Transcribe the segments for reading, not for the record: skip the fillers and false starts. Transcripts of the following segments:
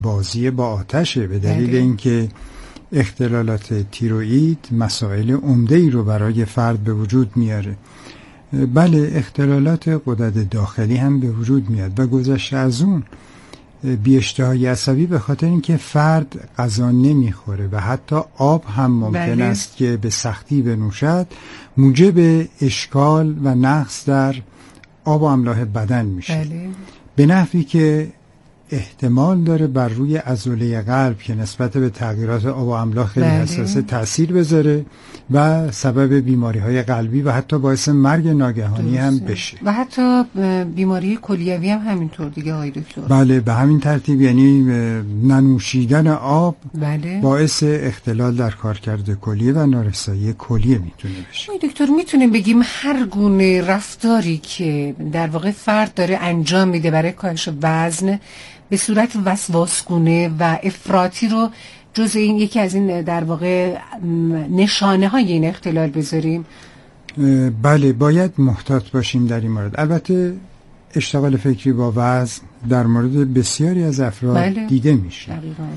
بازی با آتشه، به دلیل اینکه اختلالات تیروئید مسائل عمده‌ای رو برای فرد به وجود میاره. بله، اختلالات غدد داخلی هم به وجود میاد و گذشته از اون بی‌اشتهایی عصبی به خاطر اینکه فرد غذا نمیخوره و حتی آب هم ممکن است که به سختی بنوشد، موجب اشکال و نقص در آب و املاح بدن میشه. به نحوی که احتمال داره بر روی عضله قلب که نسبت به تغییرات آب و املاح خیلی حساسه تأثیر بذاره و سبب بیماری‌های قلبی و حتی باعث مرگ ناگهانی هم بشه و حتی بیماری کلیوی هم همینطور دیگه آقای دکتر. بله، به همین ترتیب، یعنی ننوشیدن آب باعث اختلال در کارکرد کلیه و نارسایی کلیه میتونه بشه. آقای دکتر، میتونیم بگیم هر گونه رفتاری که در واقع فرد داره انجام میده برای کاهش وزن به صورت وسواسگونه و افراطی رو جز این یکی از این در واقع نشانه های این اختلال بذاریم؟ بله، باید محتاط باشیم در این مورد. البته اشتغال فکری با وزن در مورد بسیاری از افراد دیده میشه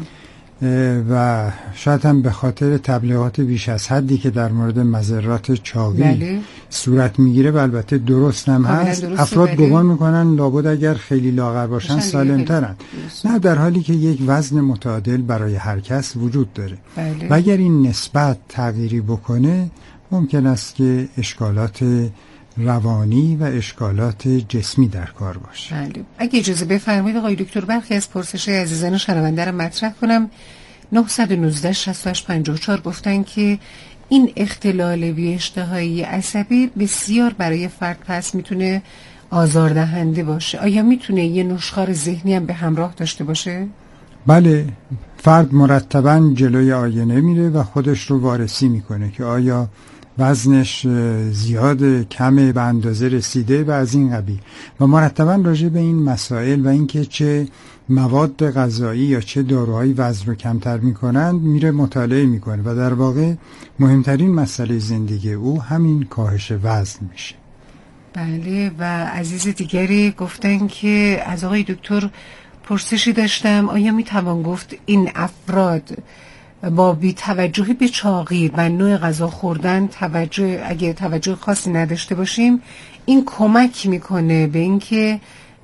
و شاید هم به خاطر تبلیغات بیش از حدی که در مورد مضرات چاقی صورت میگیره و البته درست هم هست، افراد گمان میکنن لابد اگر خیلی لاغر باشن سالمترن، نه، در حالی که یک وزن متعادل برای هر کس وجود داره و اگر این نسبت تغییری بکنه ممکن است که اشکالات روانی و اشکالات جسمی در کار باشه. بله. اگه اجازه بفرمایید آقای دکتر، برخی از پرسش‌های عزیزان شنونده رو مطرح کنم. 919 68 54 گفتن که این اختلال بی‌اشتهایی عصبی بسیار برای فرد پس میتونه آزاردهنده باشه. آیا میتونه یه نشخوار ذهنی هم به همراه داشته باشه؟ بله، فرد مرتباً جلوی آینه میره و خودش رو وارسی میکنه که آیا وزنش زیاد، کمه، به اندازه رسیده و از این قبیل، و مرتباً راجع به این مسائل و اینکه چه مواد غذایی یا چه داروهایی وزن رو کمتر میکنند میره مطالعه میکنه و در واقع مهمترین مسئله زندگی او همین کاهش وزن میشه. بله. و عزیز دیگری گفتن که از آقای دکتر پرسشی داشتم، آیا میتوان گفت این افراد با بی‌توجهی به چاقی و نوع غذا خوردن اگه توجه خاصی نداشته باشیم این کمک میکنه به اینکه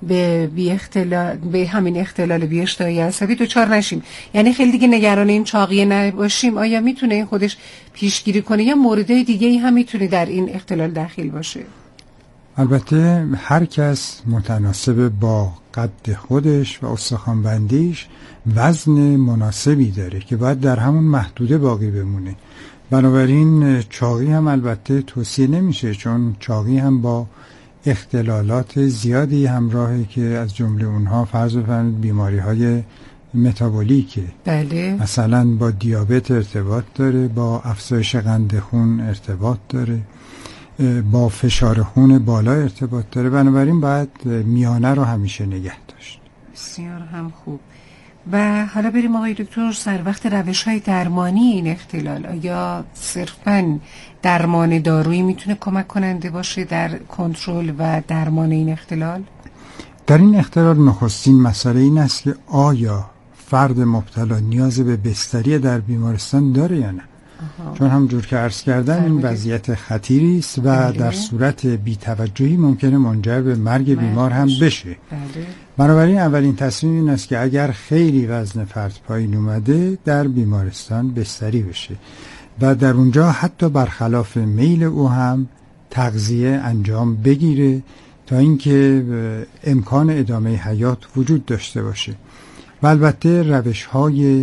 به همین اختلال بی‌اشتهایی عصبی دچار نشیم؟ یعنی خیلی دیگه نگران این چاقی نباشیم. آیا میتونه این خودش پیشگیری کنه یا موردهای دیگه ای هم میتونه در این اختلال داخل باشه؟ البته هر کس متناسب با قد خودش و استخوان‌بندیش وزن مناسبی داره که باید در همون محدوده باقی بمونه. بنابراین چاقی هم البته توصیه نمیشه، چون چاقی هم با اختلالات زیادی همراهه که از جمله اونها فرض بفرمایید بیماری‌های متابولیکه. بله. مثلا با دیابت ارتباط داره، با افزایش قند خون ارتباط داره، با فشار خون بالا ارتباط داره. بنابراین باید میانه رو همیشه نگه داشت. بسیار هم خوب. و حالا بریم آقای دکتر سر وقت روش‌های درمانی این اختلال. آیا صرفاً درمان دارویی میتونه کمک کننده باشه در کنترل و درمان این اختلال؟ در این اختلال نخستین مسئله این است که آیا فرد مبتلا نیاز به بستری در بیمارستان داره یا نه. چون همونجور که عرض کردم این وضعیت خطیری است و در صورت بی‌توجهی ممکنه منجر به مرگ بیمار هم بشه. بنابراین اولین تصمیم این است که اگر خیلی وزن فرد پایین اومده در بیمارستان بستری بشه و در اونجا حتی برخلاف میل او هم تغذیه انجام بگیره تا اینکه امکان ادامه حیات وجود داشته باشه. و البته روش‌های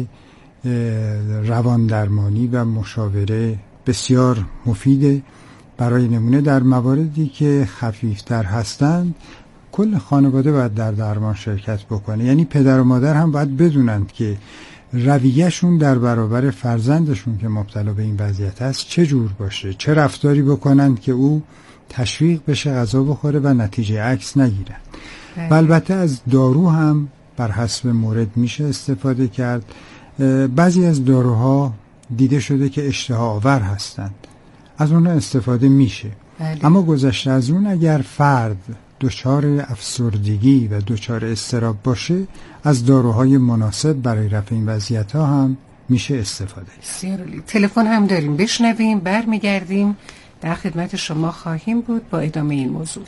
روان درمانی و مشاوره بسیار مفیده. برای نمونه در مواردی که خفیفتر هستند کل خانواده باید در درمان شرکت بکنه، یعنی پدر و مادر هم باید بدونند که رویهشون در برابر فرزندشون که مبتلا به این وضعیت است چه جور باشه، چه رفتاری بکنند که او تشویق بشه غذا بخوره و نتیجه عکس نگیرند. و البته از دارو هم بر حسب مورد میشه استفاده کرد. بعضی از داروها دیده شده که اشتها آور هستند، از اونها استفاده میشه. اما گذشته از اون اگر فرد دچار افسردگی و دچار اضطراب باشه، از داروهای مناسب برای رفع این وضعیت‌ها هم میشه استفاده. بسیار عالی. تلفن هم داریم، بشنویم، برمیگردیم در خدمت شما خواهیم بود با ادامه این موضوع.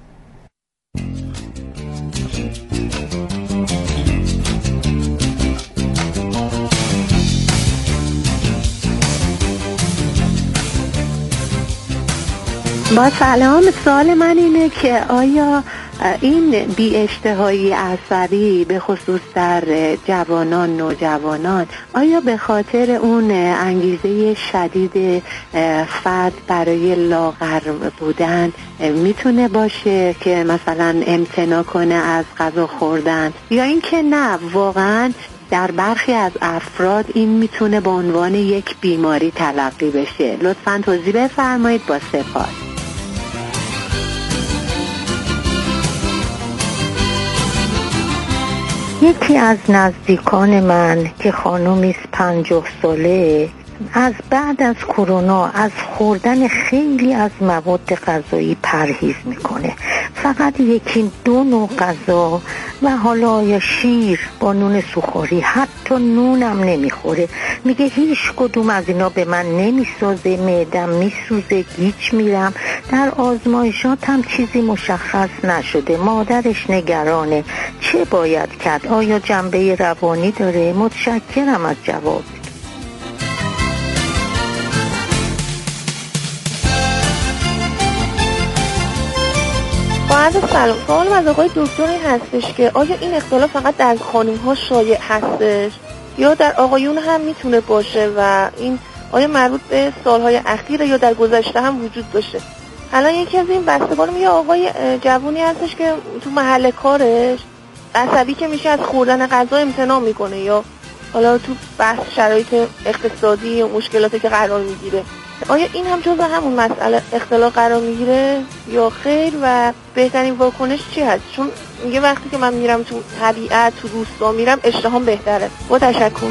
با سلام، سوال من اینه که آیا این بی اشتهایی عصبی به خصوص در جوانان، نوجوانان، آیا به خاطر اون انگیزه شدید فرد برای لاغر بودن میتونه باشه که مثلا امتناع کنه از غذا خوردن، یا اینکه نه واقعا در برخی از افراد این میتونه به عنوان یک بیماری تلقی بشه؟ لطفاً توضیح بفرمایید، با سپاس. یکی از نزدیکان من که خانومی است 50 ساله، از بعد از کرونا از خوردن خیلی از مواد غذایی پرهیز میکنه. فقط یکی دو نوع غذا و حالا یا شیر با نون سوخوری، حتی نونم نمیخوره. میگه هیچ کدوم از اینا به من نمیسازه، معدم میسوزه، گیج میرم. در آزمایشات هم چیزی مشخص نشده. مادرش نگرانه. چه باید کرد؟ آیا جنبه روانی داره؟ متشکرم از جواب. با سلام، سوال از آقای دکتر این هستش که آیا این اختلال فقط در خانم ها شایع هستش یا در آقایون هم میتونه باشه و این آیا مربوط به سالهای اخیره یا در گذشته هم وجود داشته؟ الان یکی از این بستگان یه آقای جوونی هستش که تو محل کارش عصبی که میشه از خوردن غذا امتناع میکنه، یا حالا تو بحث شرایط اقتصادی و مشکلاتی که قرار میگیره، آیا این هم جزء همون مسئله اختلال قرار میگیره یا خیر؟ و بهترین واکنش چی هست؟ چون میگه وقتی که من میرم تو طبیعت، تو روستا میرم، اشتهام بهتره. با تشکر.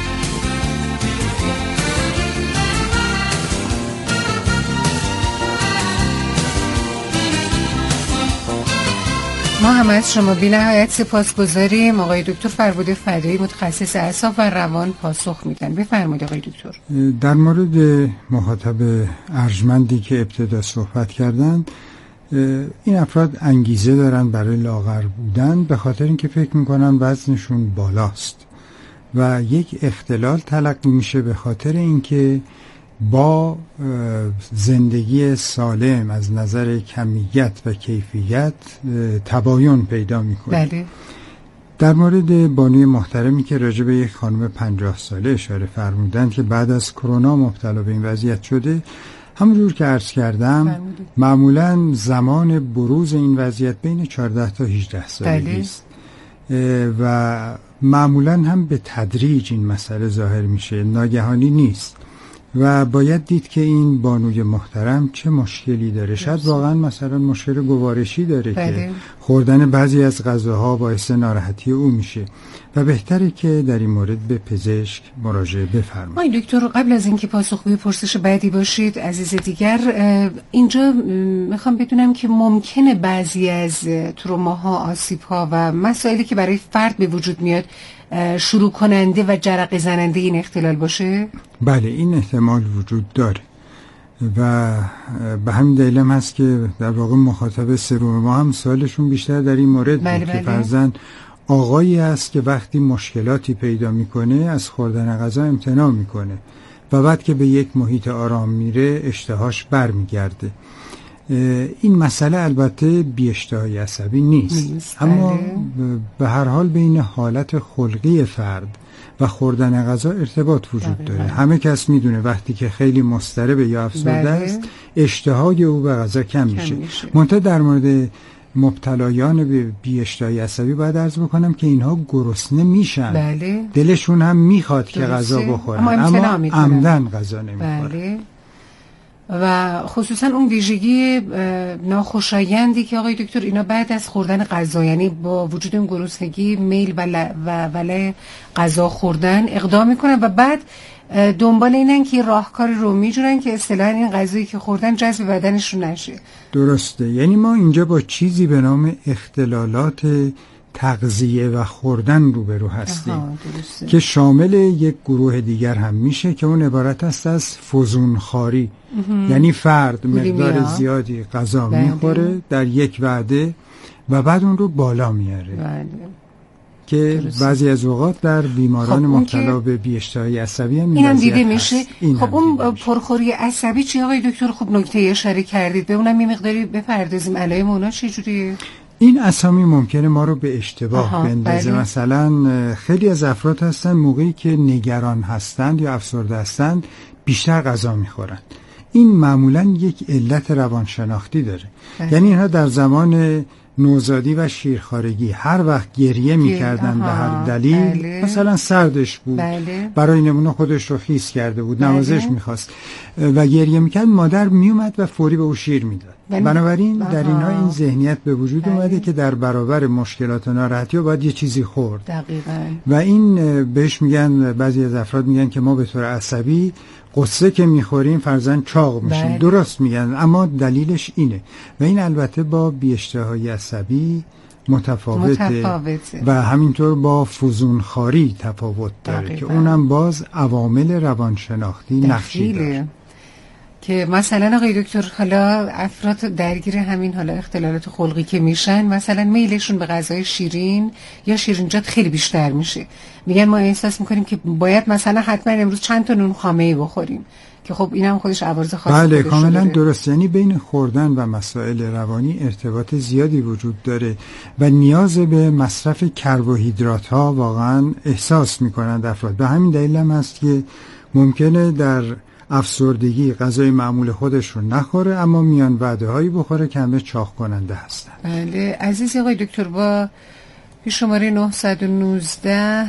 ما هم از شما بی نهایت سپاسگزاریم. آقای دکتر فربود فدایی، متخصص اعصاب و روان، پاسخ میدن. بفرمایید آقای دکتر. در مورد مخاطب ارجمندی که ابتدا صحبت کردند، این افراد انگیزه دارن برای لاغر بودن به خاطر اینکه فکر میکنن وزنشون بالاست و یک اختلال تلقی میشه به خاطر اینکه با زندگی سالم از نظر کمیت و کیفیت تباین پیدا میکنه. بله. در مورد بانوی محترمی که راجع به یک خانم 50 ساله اشاره فرمودند که بعد از کرونا مبتلا به این وضعیت شده، همونجور که عرض کردم معمولا زمان بروز این وضعیت بین 14 تا 18 سالگی است و معمولا هم به تدریج این مسئله ظاهر میشه، ناگهانی نیست و باید دید که این بانوی محترم چه مشکلی داره. شاید واقعا مثلا مشکل گوارشی داره که خوردن بعضی از غذاها باعث ناراحتی او میشه و بهتره که در این مورد به پزشک مراجعه بفرمایید. آقای دکتر، قبل از اینکه پاسخگوی پرسش بعدی باشید، عزیز دیگر، اینجا میخوام بدونم که ممکنه بعضی از تروماها، آسیب‌ها و مسائلی که برای فرد به وجود میاد شروع کننده و جرقه زننده این اختلال باشه؟ بله، این احتمال وجود داره و به همین دلیل هم هست که در واقع مخاطب سوم ما هم سوالشون بیشتر در این مورد بود که فرضاً آقایی است که وقتی مشکلاتی پیدا میکنه از خوردن غذا امتناع میکنه و بعد که به یک محیط آرام میره اشتهاش برمیگرده. این مسئله البته بی‌اشتهایی عصبی نیست. اما به هر حال بین حالت خلقی فرد و خوردن غذا ارتباط وجود داره. همه کس میدونه وقتی که خیلی مضطرب یا افسرده است، اشتهای او به غذا کم میشه. منتها در مورد مبتلایان به بی‌اشتهایی عصبی باید عرض بکنم که اینها گرسنه میشن، دلشون هم میخواد که غذا بخورن، اما عمدن غذا نمیخورن. و خصوصا اون ویژگی ناخوشایندی که آقای دکتر اینا بعد از خوردن غذا، یعنی با وجود اون گرسنگی میل و ولع غذا خوردن اقدام میکنن و بعد دنبال اینن که راهکاری رو میجورن که اصطلاحاً این غذایی که خوردن جذب بدنشون نشه. درسته، یعنی ما اینجا با چیزی به نام اختلالات تغذیه و خوردن روبرو هستیم که شامل یک گروه دیگر هم میشه که اون عبارت است از فزونخواری. یعنی فرد مقدار زیادی غذا میخوره در یک وعده و بعد اون رو بالا میاره که بعضی از اوقات در بیماران مبتلا به بی‌اشتهایی عصبی هم اینم دیده میشه. خب اون پرخوری عصبی چی آقای دکتر؟ خوب نکته اشاره کردید، به اونم یه مقداری بپردازیم. علائم اونا چه جوریه؟ این اسامی ممکنه ما رو به اشتباه بندازه. مثلا خیلی از افراد هستن موقعی که نگران هستند یا افسرده هستند بیشتر غذا میخورند. این معمولا یک علت روانشناختی داره. یعنی اینها در زمان نوزادی و شیرخوارگی هر وقت گریه میکردن به هر دلیل، مثلا سردش بود، برای نمونه خودش رو خیس کرده بود، نوازش میخواست و گریه میکرد، مادر میومد و فوری به او شیر میداد. بنابراین در اینها این ذهنیت به وجود اومده که در برابر مشکلات و ناراحتی باید یه چیزی خورد. دقیقاً. و این بهش میگن، بعضی از افراد میگن که ما به طور عصبی قصه که میخوریم فرضاً چاق میشیم. درست میگن، اما دلیلش اینه. و این البته با بی‌اشتهایی عصبی متفاوته و همینطور با فزونخواری تفاوت داره که اونم باز عوامل روانشناختی نقشی داره. که مثلا آقای دکتر حالا افراد درگیر همین حالا اختلالات خلقی که میشن، مثلا میلشون به غذای شیرین یا شیرینجات خیلی بیشتر میشه. میگن ما احساس میکنیم که باید مثلا حتما امروز چند تا نون خامه‌ای بخوریم که خب اینم خودش عوارض خاصی داره. بله کاملا درست. یعنی بین خوردن و مسائل روانی ارتباط زیادی وجود داره و نیاز به مصرف کربوهیدرات ها واقعا احساس میکنند افراد. به همین دلیل هم هست که ممکنه در افسردگی غذای معمول خودش رو نخوره اما میان وعده هایی بخوره که همه چاق کننده هستن. بله عزیزی آقای دکتر، با شماره 919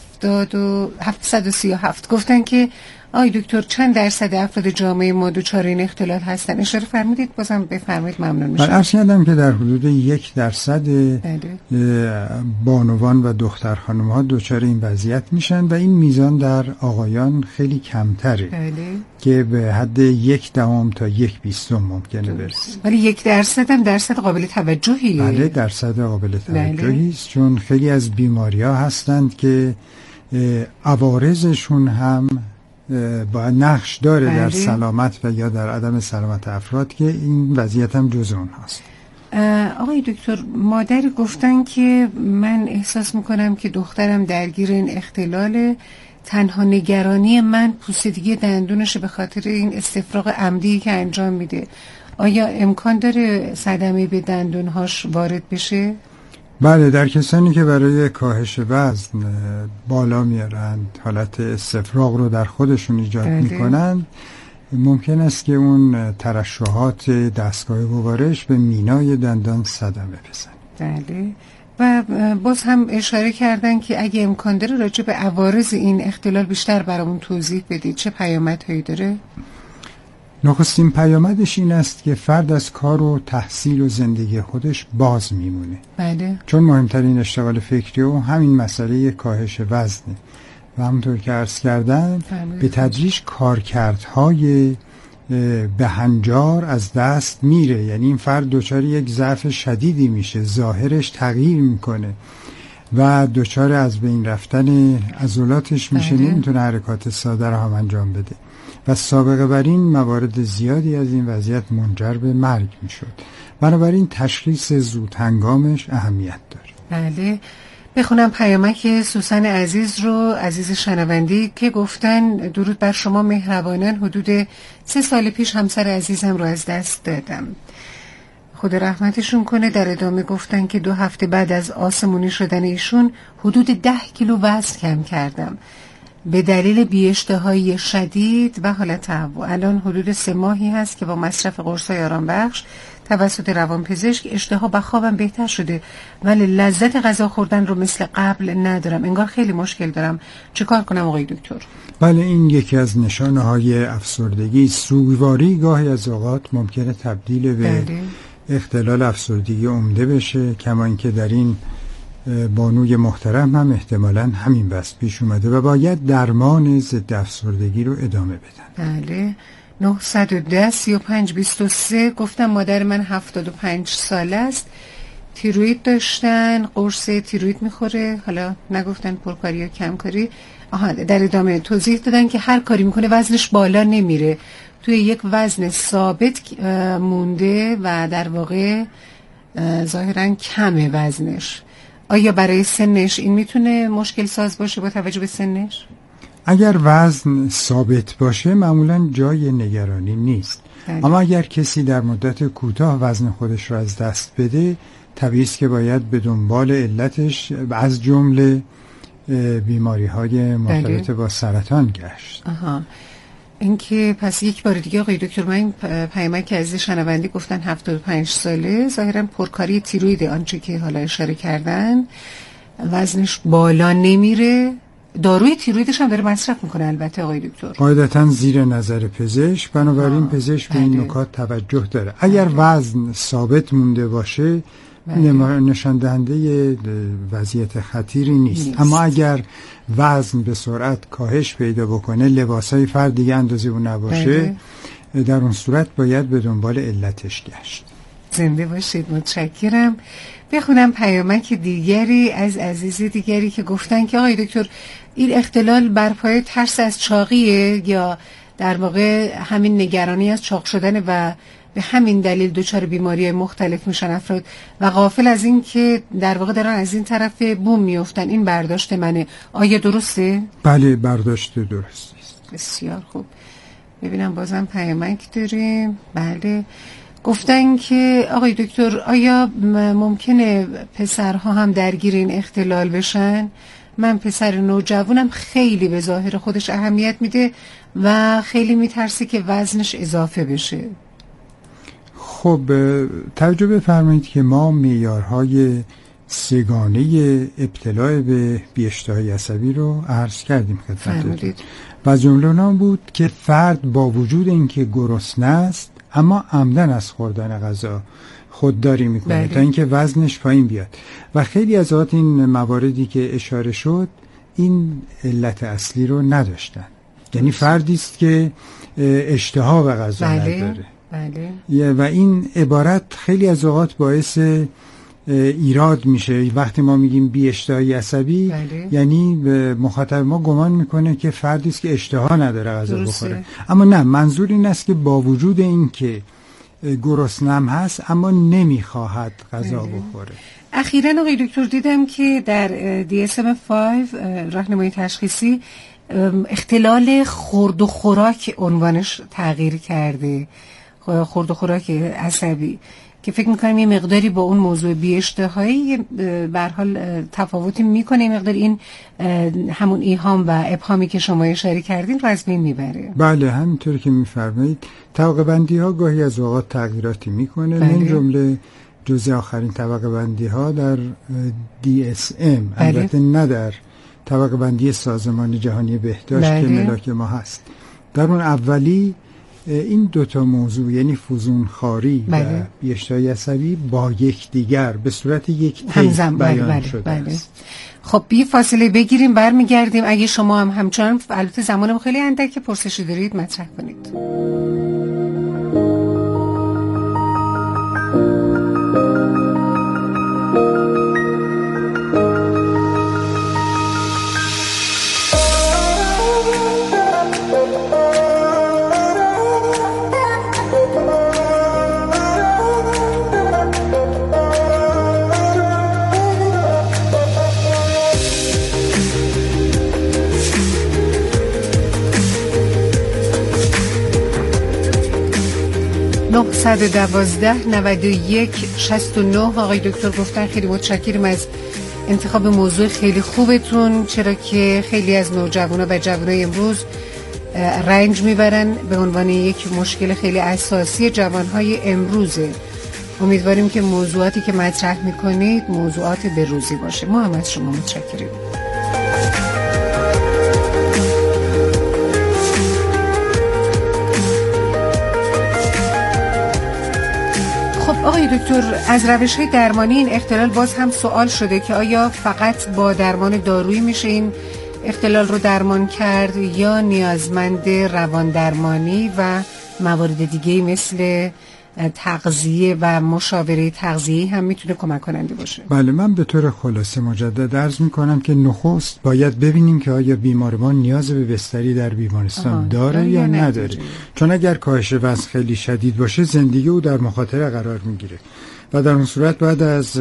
737 گفتن که آقای دکتر چند درصد افراد جامعه ما دچار این اختلال هستن؟ اشاره فرمودید، بازم بفرمایید ممنون میشم. عرض کردم که در حدود 1% بانوان و دختر خانم ها دچار این وضعیت میشن و این میزان در آقایان خیلی کمتره. که به حد 0.1 تا 1/20 ممکنه برسه. ولی 1% هم درصد قابل توجهیه. بله درصد قابل توجهی است، چون خیلی از بیماری ها هستند که عوارضشون هم باید نقش داره در سلامت و یا در عدم سلامت افراد که این وضعیت هم جز اون هست. آقای دکتر، مادر گفتن که من احساس میکنم که دخترم درگیر این اختلاله، تنها نگرانی من پوسیدگی دندونشه به خاطر این استفراغ عمدی که انجام میده. آیا امکان داره صدمه به دندونهاش وارد بشه؟ بله، در کسانی که برای کاهش وزن بالا میارند، حالت استفراغ رو در خودشون ایجاد میکنند، ممکن است که اون ترشحات دستگاه گوارش به مینای دندان صدمه بزنه. بله. و باز هم اشاره کردن که اگه امکان داره راجع به عوارض این اختلال بیشتر برامون توضیح بدید، چه پیامدهایی داره؟ نخستین پیامدش این است که فرد از کار و تحصیل و زندگی خودش باز میمونه. بله. چون مهمترین اشتغال فکری و همین مسئله کاهش وزنه و همونطور که عرض کردم به تدریج کارکردهای بهنجار از دست میره. یعنی این فرد دچار یک ضعف شدیدی میشه، ظاهرش تغییر میکنه و دچار از بین رفتن عضلاتش میشه، نمیتونه حرکات ساده رو هم انجام بده و سابقه بر این موارد زیادی از این وضعیت منجر به مرگ میشد. بنابراین تشخیص زود هنگامش اهمیت داره. بله. بخونم پیامک سوسن عزیز رو، عزیز شنوندی، که گفتن درود بر شما مهربانان، حدود 3 سال پیش همسر عزیزم رو از دست دادم، خدا رحمتشون کنه. در ادامه گفتن که 2 هفته بعد از آسمونی شدن ایشون حدود 10 کیلو وزن کم کردم به دلیل بی‌اشتهایی شدید و حالت تهوع. الان حدود 3 ماهی هست که با مصرف قرصای آرام بخش توسط روانپزشک اشتها و خوابم بهتر شده ولی لذت غذا خوردن رو مثل قبل ندارم، انگار خیلی مشکل دارم، چه کار کنم آقای دکتر؟ بله، این یکی از نشانه‌های افسردگی. سوگواری گاهی از اوقات ممکنه تبدیل به اختلال افسردگی عمده بشه، کما اینکه در این بانوی محترم هم احتمالاً همین بس پیش اومده و باید درمان ضد افسردگی رو ادامه بدن. بله. 910 35 23 گفتم مادر من 75 ساله است، تیروید داشتن، قرص تیروید میخوره، حالا نگفتن پرکاری یا کمکاری. در ادامه توضیح دادن که هر کاری میکنه وزنش بالا نمیره، توی یک وزن ثابت مونده و در واقع ظاهرا کمه وزنش. آیا برای سنش این میتونه مشکل ساز باشه با توجه به سنش؟ اگر وزن ثابت باشه معمولا جای نگرانی نیست. اما اگر کسی در مدت کوتاه وزن خودش رو از دست بده، طبیعی است که باید به دنبال علتش از جمله بیماری‌های مرتبط با سرطان گشت. اینکه پس یک بار دیگه آقای دکتر، من این پیامک از شنونده گفتن 75 ساله، ظاهرا پرکاری تیروید، آنچه که حالا اشاره کردن، وزنش بالا نمیره، داروی تیرویدش هم داره مصرف میکنه البته آقای دکتر، قاعدتا زیر نظر پزشک، بنابراین پزشک به این نکات توجه داره. اگر وزن ثابت مونده باشه نشان دهنده وضعیت خطیری نیست. اما اگر وزن به سرعت کاهش پیدا بکنه، لباسای فرد دیگه اندازه اون نباشه، در اون صورت باید به دنبال علتش گشت. زنده باشید، متشکرم. بخونم پیامک دیگری از عزیز دیگری که گفتن که آقای دکتر این اختلال بر پایه ترس از چاقیه یا در واقع همین نگرانی از چاق شدن و به همین دلیل دچار بیماری مختلف میشن افراد و غافل از این که در واقع دارن از این طرف بوم میافتن. این برداشت منه، آیا درسته؟ بله، برداشت درستی است. بسیار خوب. ببینم بازم پیامک داریم. بله، گفتن که آقای دکتر آیا ممکنه پسرها هم درگیر این اختلال بشن؟ من پسر نوجوانم خیلی به ظاهر خودش اهمیت میده و خیلی میترسه که وزنش اضافه بشه. خب توجه بفرمایید که ما معیارهای سگانه ابتلا به بی‌اشتهایی عصبی رو عرض کردیم خدمتتون و از جمله اونها بود که فرد با وجود اینکه گرسنه است اما عمدن از خوردن غذا خودداری میکنه تا اینکه وزنش پایین بیاد و خیلی از اوقات این مواردی که اشاره شد این علت اصلی رو نداشتن. یعنی فردی است که اشتها به غذا نداره. بله. و این عبارت خیلی از اوقات باعث ایراد میشه. وقتی ما میگیم بی اشتهایی عصبی، بله. یعنی مخاطب ما گمان میکنه که فردی است که اشتها نداره غذا بخوره، اما نه، منظور این است که با وجود این که گرسنه هست اما نمیخواهد غذا بخوره. اخیراً آقای دکتر دیدم که در DSM-5 راهنمای تشخیصی اختلال خورد و خوراک عنوانش تغییر کرده، خورد و خوراک عصبی، که فکر میکنم یه مقداری با اون موضوع بی‌اشتهایی به هر حال تفاوتی میکنه، یه مقدار این همون ایهام و ابهامی که شما اشاره کردین رو از بین میبره. بله، همینطور که میفرمایید طبقه بندی ها گاهی از اوقات تغییراتی میکنه. بله. من جمله جزء آخرین طبقه بندی ها در DSM، بله. البته نه در طبقه بندی سازمان جهانی بهداشت، بله. که ملاک ما هست. در اون اولی این دوتا موضوع یعنی فزونخواری، بله. و بی‌اشتهایی عصبی با یکدیگر به صورت یک تیپ بیان شده است. خب یه فاصله بگیریم، برمیگردیم. اگه شما هم همچنان البته زمانم خیلی اندک پرسشی دارید مطرح کنید. 912 91 69. آقای دکتر گفتن خیلی متشکرم از انتخاب موضوع خیلی خوبتون، چرا که خیلی از نوجوانا و جوانای امروز رنج میبرن به عنوان یک مشکل خیلی اساسی جوانهای امروزه امیدواریم که موضوعاتی که مطرح میکنید موضوعات بروزی باشه. ما هم از شما متشکریم. خب آقای دکتر، از روش‌های درمانی این اختلال باز هم سوال شده که آیا فقط با درمان دارویی میشه این اختلال رو درمان کرد یا نیازمند روان درمانی و موارد دیگه مثل تغذیه و مشاوره تغذیه‌ای هم میتونه کمک کننده باشه؟ بله، من به طور خلاصه مجدد عرض میکنم که نخست باید ببینیم که آیا بیمارمان نیاز به بستری در بیمارستان داره یا نداره. چون اگر کاهش وزن خیلی شدید باشه زندگی او در مخاطره قرار میگیره و در اون صورت باید از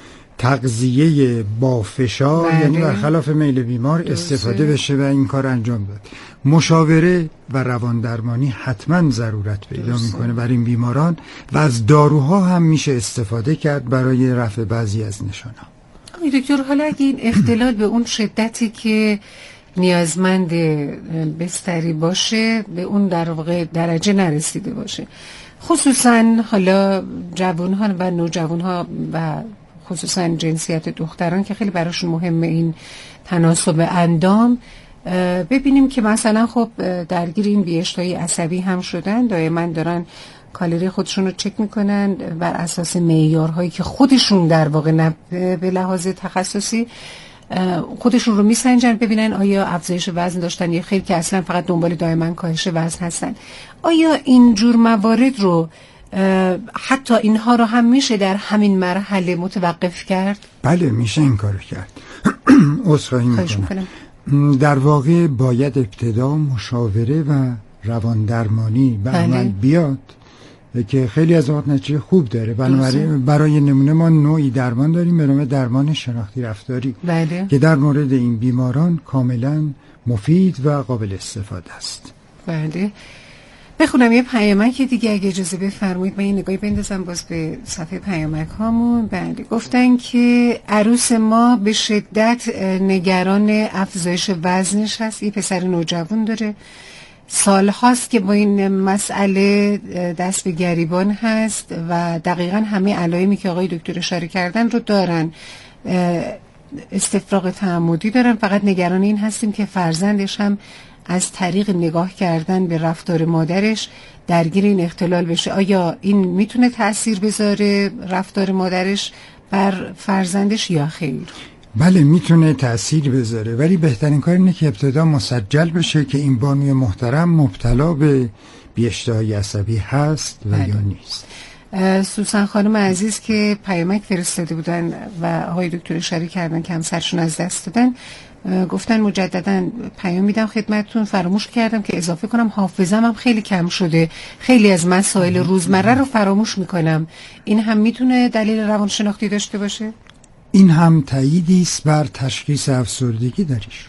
تغذیه با فشار یعنی برخلاف میل بیمار استفاده بشه و این کار انجام داد. مشاوره و روان درمانی حتما ضرورت پیدا میکنه برای این بیماران و از داروها هم میشه استفاده کرد برای رفع بعضی از نشانه‌ها. آقای دکتر، حالا اگه این اختلال به اون شدتی که نیازمند بستری باشه به اون در واقع درجه نرسیده باشه، خصوصا حالا جوان‌ها و نوجوان‌ها و خصوصا جنسیت دختران که خیلی براشون مهمه این تناسب اندام، ببینیم که مثلا خب درگیر این بی‌اشتهایی عصبی هم شدن، دائما دارن کالری خودشون رو چک میکنن بر اساس معیارهایی که خودشون در واقع به لحاظ تخصصی خودشون رو میسنجن ببینن آیا افزایش وزن داشتن یا خیر، که اصلا فقط دنبال دائما کاهش وزن هستن. آیا این جور موارد رو حتی اینها رو هم میشه در همین مرحله متوقف کرد؟ بله میشه این کارو کرد. عذرخواهی میکنم. در واقع باید ابتدا مشاوره و روان درمانی به عمل بیاد که خیلی از اوقات نتیجه خوب داره. بنابراین برای نمونه ما نوعی درمان داریم به نام درمان شناختی رفتاری که در مورد این بیماران کاملا مفید و قابل استفاده است. بله. بخونم یه پیامک دیگه اگه اجازه بفرمایید، من یه نگاهی بندازم باز به صفحه پیامک هامون. بله، گفتن که عروس ما به شدت نگران افزایش وزنش هست. یه پسر نوجوان داره، سال هاست که با این مسئله دست به گریبان هست و دقیقا همه علائمی که آقای دکتر اشاره کردن رو دارن. استفراغ تعمدی دارن، فقط نگران این هستیم که فرزندش هم از طریق نگاه کردن به رفتار مادرش درگیر این اختلال بشه. آیا این میتونه تأثیر بذاره رفتار مادرش بر فرزندش یا خیر؟ بله میتونه تأثیر بذاره، ولی بهترین کار اینه که ابتدا مسجل بشه که این بانوی محترم مبتلا به بی‌اشتهایی عصبی هست و یا نیست. سوسن خانم عزیز که پیامک فرستاده بودن و آقای دکتر اشاره کردن که همسرشون از دست دادن، گفتن مجددا پیام میدم خدمتتون، فراموش کردم که اضافه کنم حافظم هم خیلی کم شده، خیلی از مسائل روزمره رو فراموش میکنم. این هم میتونه دلیل روانشناختی داشته باشه؟ این هم تاییدی است بر تشخیص افسردگی داریش.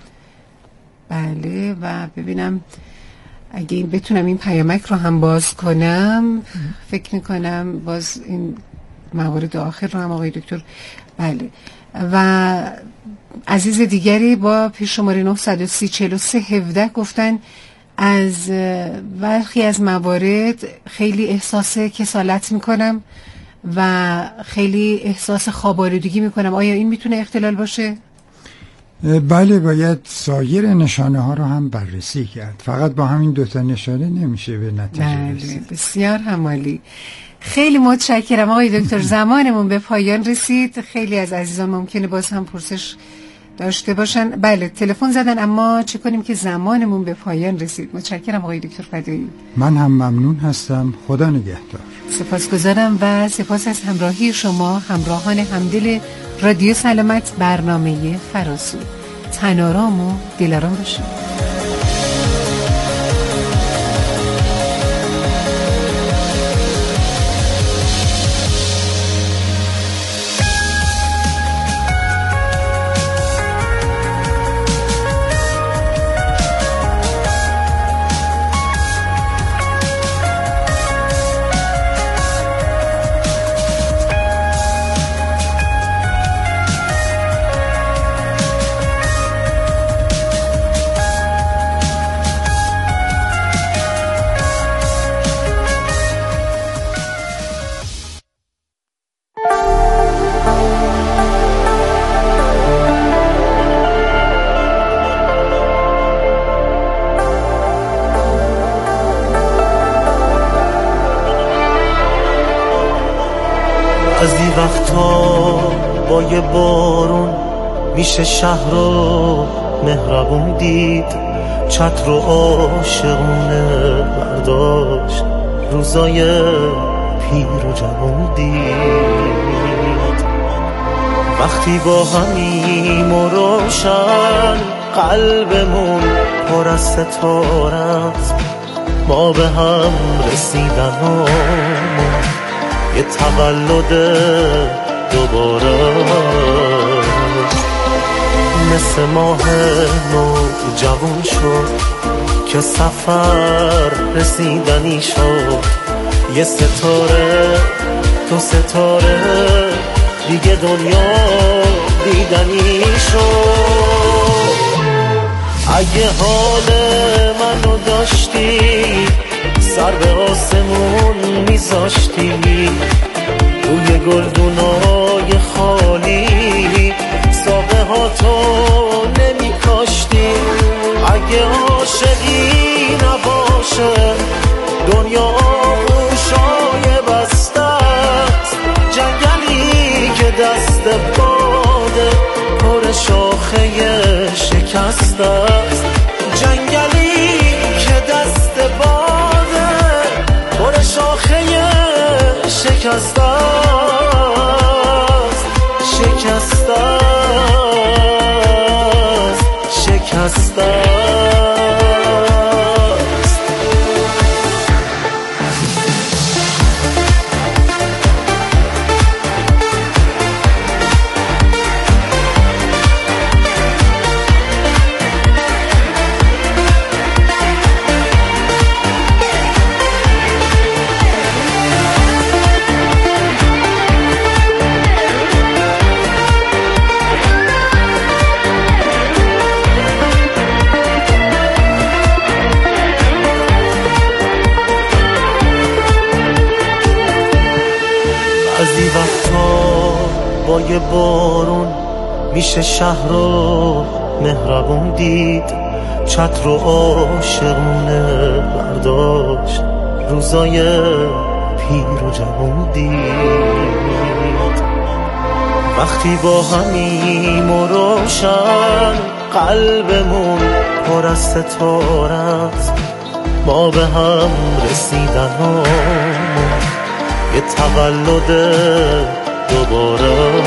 بله. و ببینم اگه این بتونم این پیامک رو هم باز کنم، فکر میکنم باز این موارد آخر رو هم آقای دکتر. بله. و عزیز دیگری با پیش شماره 930 43 17 گفتن از برخی از موارد خیلی احساس کسالت میکنم و خیلی احساس خواب آلودگی میکنم. آیا این میتونه اختلال باشه؟ بله، باید سایر نشانه ها رو هم بررسی کرد. فقط با همین دوتا نشانه نمیشه به نتیجه رسید. بسیار همالی. خیلی متشکرم آقای دکتر. زمانمون به پایان رسید. خیلی از عزیزان ممکنه باز هم پرسش داشته باشن. بله تلفن زدن، اما چه کنیم که زمانمون به پایان رسید. متشکرم آقای دکتر فدایی. من هم ممنون هستم. خدا نگهدار. سپاسگزارم و سپاس از همراهی شما همراهان همدل رادیو سلامت، برنامه فراسو. تن آرام و دلارام باشید. با یه بارون میشه شهر رو مهربون دید، چتر و عاشقونه برداشت، روزای پیر و جوان دید. وقتی با همیم و روشن قلبمون پر از ستاره است، ما به هم رسیدن یه تولد دوباره مثل ماه نو جوان شد که سفر رسیدنی شد. یه ستاره تو ستاره دیگه دنیا دیدنی شد. اگه حال منو داشتی سر به آسمون میذاشتی، روی گلدونای خالی ساقه ها تو نمی کاشتی. اگه عاشقی نباشه دنیا آغوشای بسته است، جنگلی که دست باده پر شاخه شکست است، جنگلی که دست باده پر شاخه شکست است، شکست است، شکست است. بعضی وقتا با یه بارون میشه شهر رو مهربون دید، چتر و عاشقونه برداشت، روزای پیر و جوان دید. وقتی با همیم و روشن قلبمون پر از ستاره است، ما به هم رسیدن یه تولد دوباره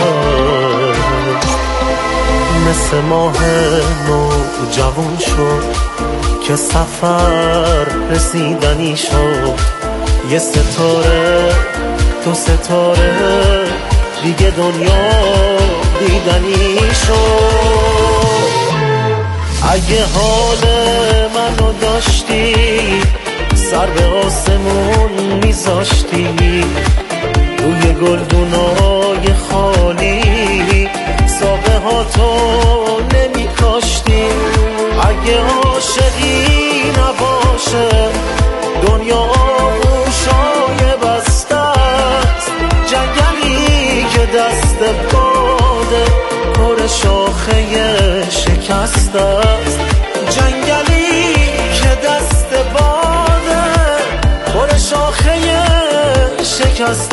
مثل ماه نو جوان شد که سفر رسیدنی شد. یه ستاره تو ستاره دیگه دنیا دیدنی شد. اگه حال منو داشتی سر به آسمون میذاشتی، روی گلدونای خالی ساقه ها تو نمی کاشتی. اگه عاشقی نباشه دنیا آغوشای بسته است، جنگلی که دست باده پر شاخه شکست است، جنگلی که دست باده پر شاخه شکست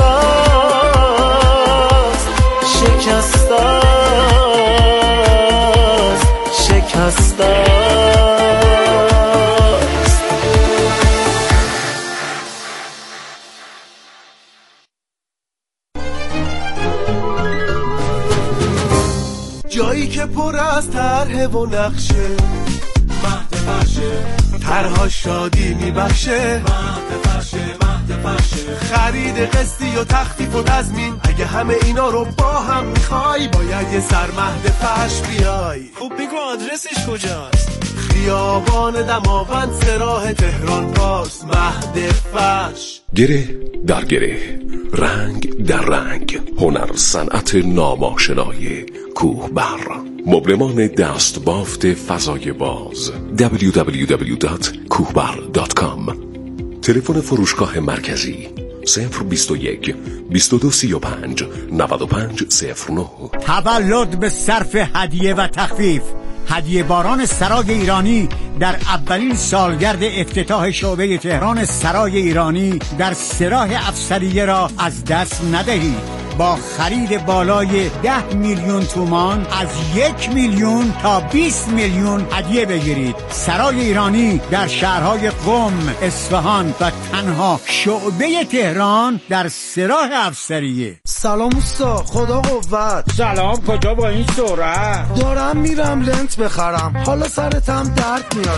است، شکست است، شکست است. جایی که پر از طرح و نقشه، مهد فرشه، طرها شادی میبخشه، مهد فرشه، خرید قسطی و تخفیف و تضمین. اگه همه اینا رو با هم میخوای باید یه سر مهد فرش بیای. خب بگو آدرسش کجاست؟ خیابان دماوند سراح تهران پارس، مهد فرش. گره در گره، رنگ در رنگ، هنر صنعت ناماشنای کوهبر، مبلمان دست بافت فضای باز. www.kuhbar.com. تلفن فروشگاه مرکزی 021 2235 9509. تولد به صرف هدیه و تخفیف. هدیه باران سرای ایرانی در اولین سالگرد افتتاح شعبه تهران سرای ایرانی در سراح افسریه را از دست ندهید. با خرید بالای 10 میلیون تومان از 1 میلیون تا 20 میلیون هدیه بگیرید. سرای ایرانی در شهرهای قم، اصفهان و تنها شعبه تهران در سراح افسریه. سلام اوستا، خدا قوت. سلام، کجا با این سرعت؟ دارم میرم لنت بخرم، حالا سرتم درد میاره.